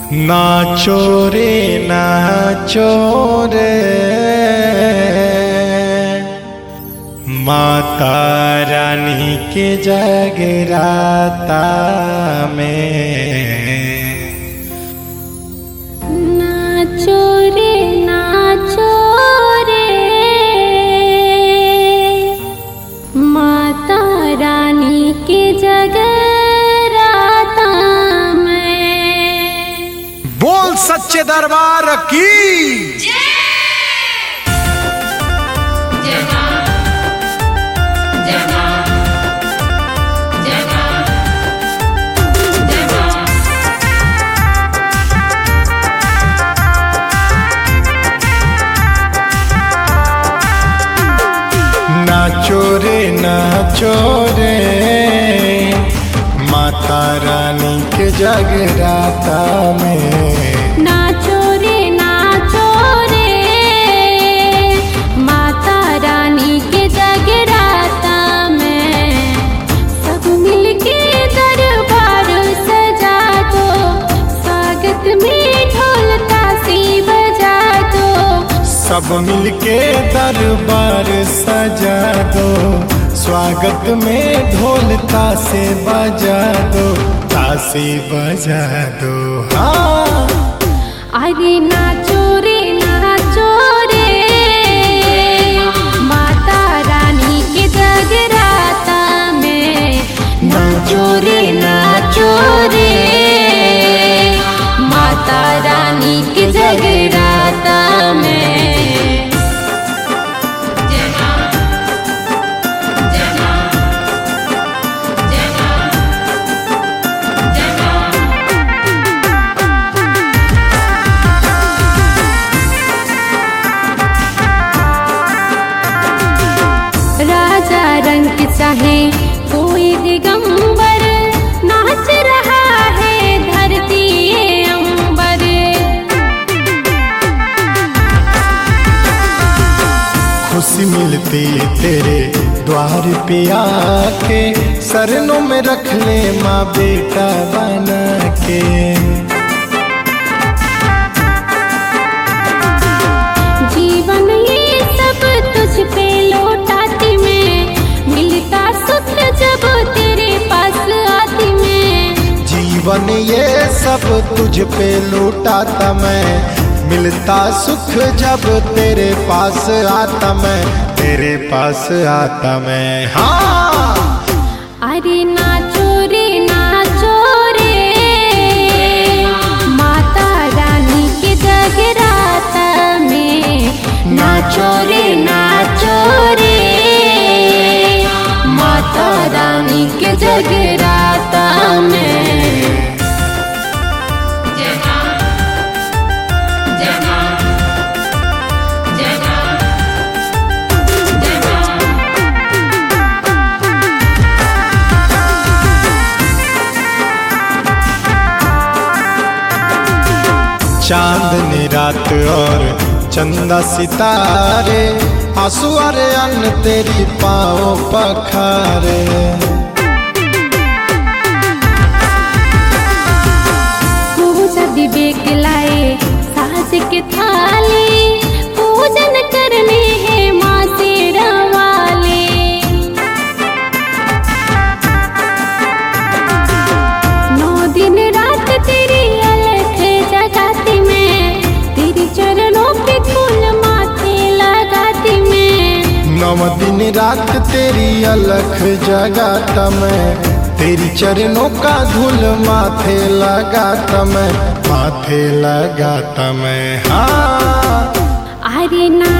नाचो रे नाचो रे माता रानी के जगराता में। नाचो रे माता रानी के जगराता में। बोल सच्चे दरबार की नाचो रे माता रानी के जगराता में। नाचो रे माता रानी के जगराता में। सब मिलके दरबार सजा दो, स्वागत में ढोल ताशी बजा दो। सब मिलके दरबार सजा दो, स्वागत में ढोल ताशे बजा दो, ताशे बजा दो। हाँ अरे नाचो रे माता रानी के जगराता में। नाचो रे माता रानी के जगराता में। राजा रंग चाहे कोई दिगंबर, नाच रहा है धरती अंबर। खुशी मिलती तेरे द्वार पे आके, शरणों में रख ले माँ बेटा बना के। जीवन ये सब तुझ पे लौटाती मैं, मिलता सुख जब तेरे पास आती मैं। जीवन ये सब तुझ पे लौटाता मैं, मिलता सुख जब तेरे पास आता मैं, तेरे पास आता मैं। हाँ अरे नाचो रे माता रानी के जगराता में। नाचो रे माता रानी के जगराता में। चांदनी रात और चंदा सितारे, आंसू अरे अन्न तेरी पाँव पखारे। पूजा विवेक लाए साज के थाली, पूजन करने हैं माँ शेरा वाले। नौ दिन रात तेरी अलख जगाती मैं, तेरी चरणों पे फूल माथे लगाती मैं। 9 दिन रात तेरी अलख जगाता मैं, तेरी चरणों का धूल माथे लगाता मैं, माथे लगाता मैं। हाँ अरे ना